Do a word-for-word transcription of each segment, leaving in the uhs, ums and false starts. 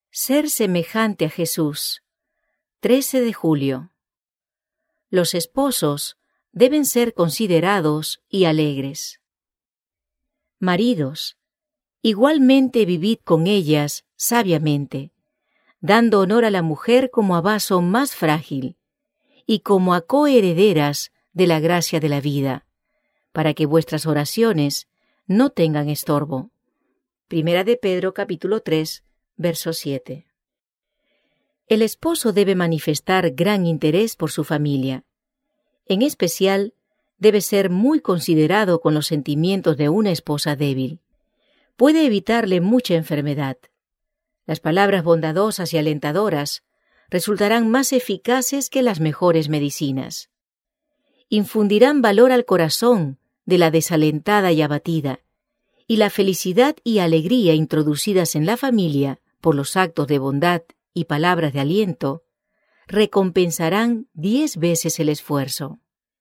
Ser semejante a Jesús. trece de julio. Los esposos deben ser considerados y alegres. Maridos, igualmente vivid con ellas sabiamente, dando honor a la mujer como a vaso más frágil y como a coherederas de la gracia de la vida, para que vuestras oraciones no tengan estorbo. Primera de Pedro, capítulo tres, verso siete. El esposo debe manifestar gran interés por su familia. En especial, debe ser muy considerado con los sentimientos de una esposa débil. Puede evitarle mucha enfermedad. Las palabras bondadosas y alentadoras resultarán más eficaces que las mejores medicinas. Infundirán valor al corazón de la desalentada y abatida, y la felicidad y alegría introducidas en la familia por los actos de bondad y palabras de aliento, recompensarán diez veces el esfuerzo.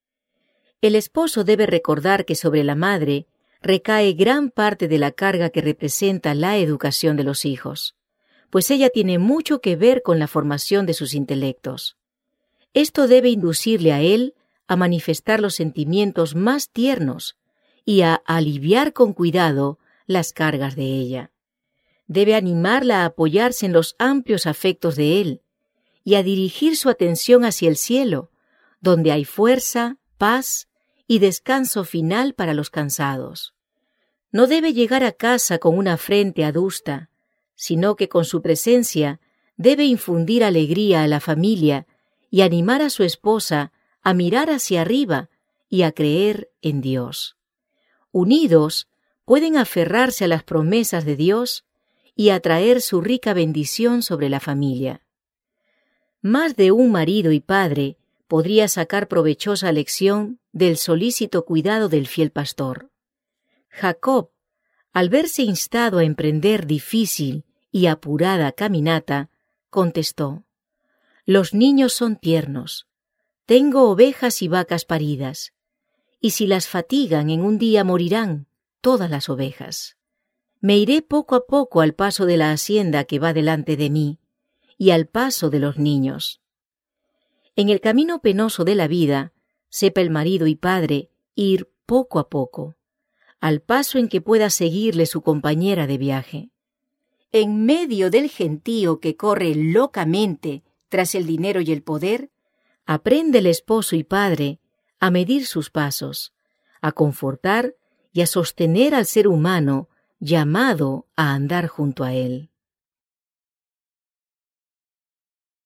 El esposo debe recordar que sobre la madre recae gran parte de la carga que representa la educación de los hijos, pues ella tiene mucho que ver con la formación de sus intelectos. Esto debe inducirle a él a manifestar los sentimientos más tiernos y a aliviar con cuidado las cargas de ella. Debe animarla a apoyarse en los amplios afectos de él y a dirigir su atención hacia el cielo, donde hay fuerza, paz y descanso final para los cansados. No debe llegar a casa con una frente adusta, sino que con su presencia debe infundir alegría a la familia y animar a su esposa a mirar hacia arriba y a creer en Dios. Unidos, pueden aferrarse a las promesas de Dios y atraer su rica bendición sobre la familia. Más de un marido y padre podría sacar provechosa lección del solícito cuidado del fiel pastor. Jacob, al verse instado a emprender difícil y apurada caminata, contestó: «Los niños son tiernos, tengo ovejas y vacas paridas, y si las fatigan en un día morirán todas las ovejas. Me iré poco a poco al paso de la hacienda que va delante de mí, y al paso de los niños». En el camino penoso de la vida, sepa el marido y padre ir poco a poco, al paso en que pueda seguirle su compañera de viaje. En medio del gentío que corre locamente tras el dinero y el poder, aprende el esposo y padre a medir sus pasos, a confortar y a sostener al ser humano llamado a andar junto a él.